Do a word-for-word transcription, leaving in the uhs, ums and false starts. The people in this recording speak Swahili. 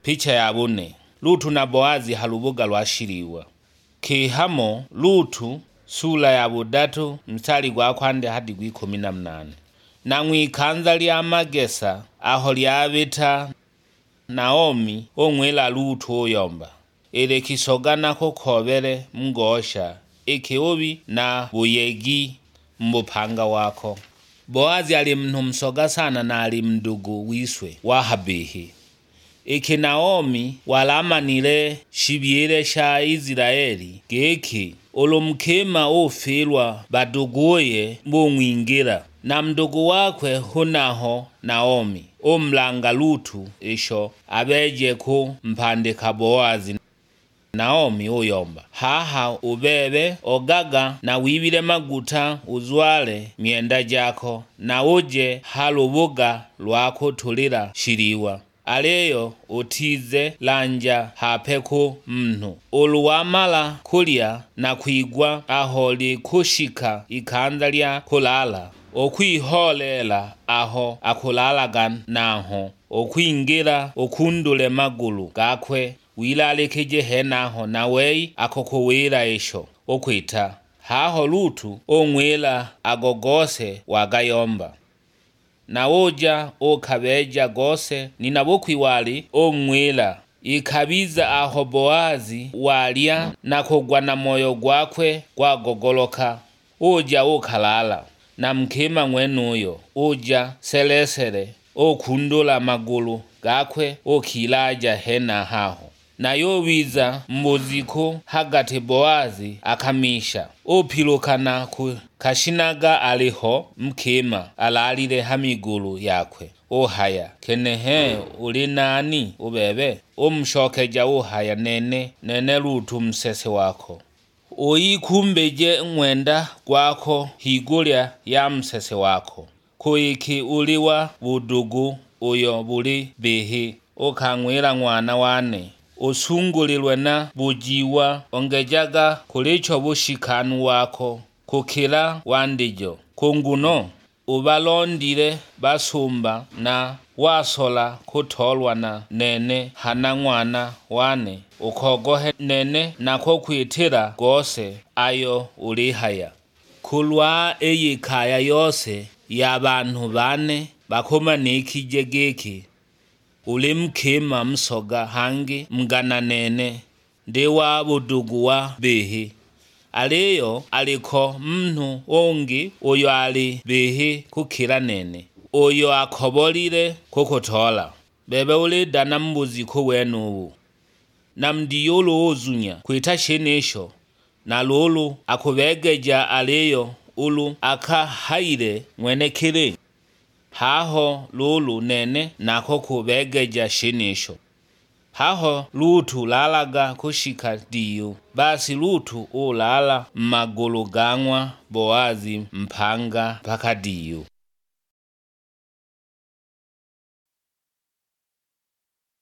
Picha ya bune. Lutu na Boazi halubuga lwashiriwa. Kihamo Lutu sula ya budatu mstari gwa kwande hadi gw'ikumi na munane. Na mwikanza lya magesa aho lyabita Naomi ong'wela Lutu oyomba. Ele kisogana kokobele mngosha ikiubi na buyegi mbupanga wako. Boazi ali mntu msoga sana na ali mndugu wiswe wa Habihi. Iki Naomi walamanile shibyele sha Israeli geki olumukema ofilwa baduguye bong'wingira na mndugu wakwe hunaho Naomi omlanga Lutu isho abeje ku mpandika Boazi Naomi oyomba. Haha ubebe ogaga na wibile maguta uzwale myenda jako na uje halubuga lwako tulira shiriwa. Aleyo utize lanja hapeku mnu. Uluwamala kulya na kwigwa aho li kushika ikanza lya kulala. Okwiholela aho akulalaga naho. Okwingira okundule magulu gakwe wilalikeje henaho na wei akokuwira isho. Okwita haho Lutu ong'wela agogose wagayomba. Na oja okabeja gose ninabokwiwali ong'wela ikabiza aho Boazi walya na kugwa na moyo gwakwe gwagogoloka. Oja okalala na mkema ng'wenuyo oja selesele okundula magulu gakwe okilaja hena haho. Na yobiza mbuziko hagati Boazi akamisha opilukana ku kashinaga aliho mkema alalile hamigulu yakwe. Ohaya kenehe uli nani ubebe omshokeja ohaya nene nene Lutu msese wako. Oyikumbeje mwenda gwako higulya ya msese wako. Kuiki uliwa budugu uyo buli bihi okang'wela ng'wana wane. Osungulilwe na bujiwa ongejaga kulicho bushikanu wako kukila wandijo. Kunguno ubalondile basumba na wasola kutolwa na nene hana ng'wana wane ukogohe nene na kokwitira gose ayo ulihaya. Kulwa eyikaya yose ya bantu bane bakomanikije geki uli mkema msoga hangi mgana nene ndewa budugu wa bihi. Aleyo aliko mnu ongi uyo ali bihi kukila nene uyo akobolile kukutola. Bebe uli dana mbuzi kuwenuwu na mdiyulu uzunya kuita shenesho na lulu akubegeja aleyo ulu akahaile mwenekile. Haho lulu nene nako kubegeja shenesho. Haho Lutu lalaga kushika diyu. Basi Lutu ulala magulu gang'wa Boazi mpanga paka diyu.